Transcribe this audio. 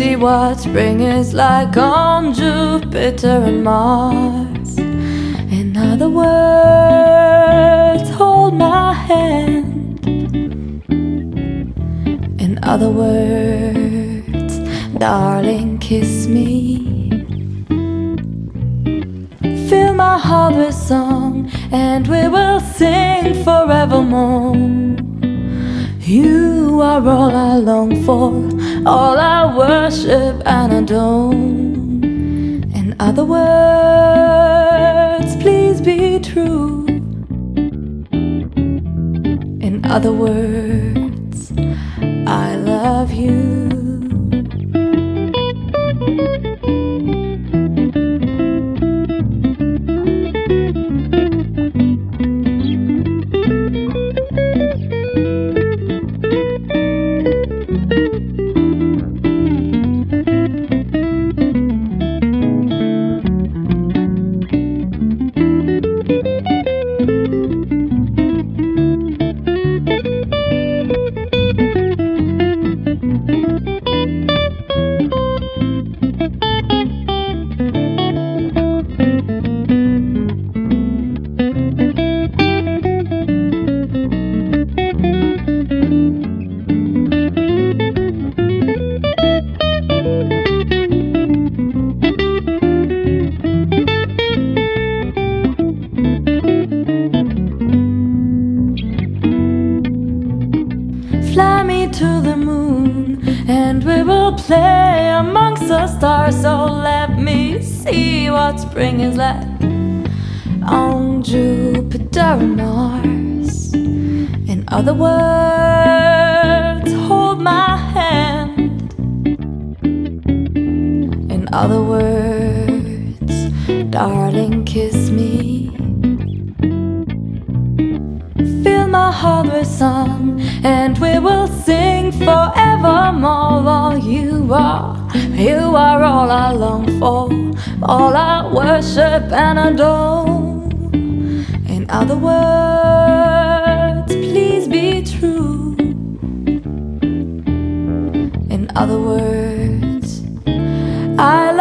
see what spring is like on Jupiter and Mars. In other words, hold my hand. In other words, darling, kiss me. Fill my heart with song, and we will sing forevermore. You are all I long for, all I worship and adore. In other words, please be true. In other words, I love you. Fly me to the moon, and we will play amongst the stars. So let me see what spring is like on Jupiter and Mars. In other words, hold my hand. In other words, darling, kiss me. Fill my heart with song, and we will sing forevermore. Oh, you are all I long for, all I worship and adore. In other words, please be true. In other words, I